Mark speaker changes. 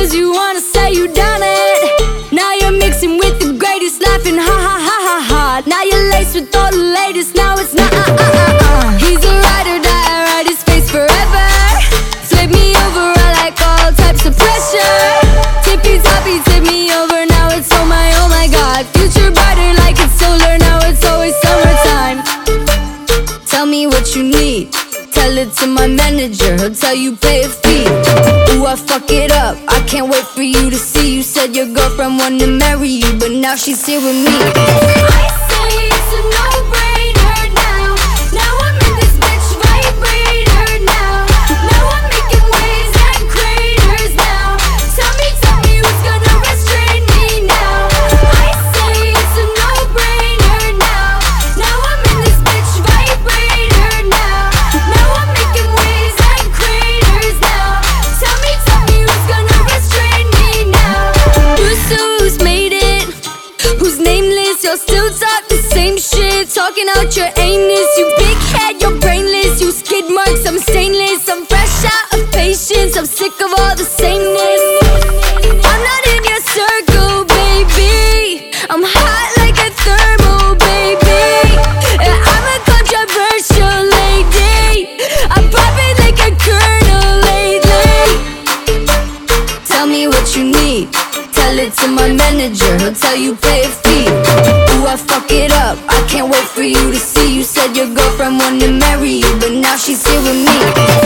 Speaker 1: cause you wanna say you done it. Now you're mixing with the greatest, laughing ha ha ha ha ha. Now you're laced with all the latest, now it's not He's a ride or die, I ride his face forever. Flip me over, I like all types of pressure. Tippy toppy, tip me over, now it's oh my god. Future brighter like it's solar, now it's always summertime. Tell me what you need, tell it to my manager, he'll tell you pay a fee. Ooh, I fuck it up, I can't wait for you to see. You said your girlfriend wanted to marry you, but now she's here with me. I say it's a no-brainer now. Now I'm in this bitch vibrator now. Now I'm making waves and craters now. Tell me who's gonna restrain me now. I say it's a no-brainer now. Now I'm in this bitch vibrator now. Now I'm making waves and craters now. Tell me who's gonna restrain me now. Who's made it? Who's nameless? Y'all still talk the same shit, talking out your anus. You big head, you're brainless. You skid marks, I'm stainless. I'm fresh out of patience, I'm sick of all the sameness. I'm not in your circle, baby. I'm hot like a thermal, baby. And I'm a controversial lady. I'm popping like a kernel lately. Tell me what you need, tell it to my manager, he'll tell you pay a fee. Ooh, I fuck it up, I can't wait for you to see. You said your girlfriend wanted to marry you, but now she's here with me.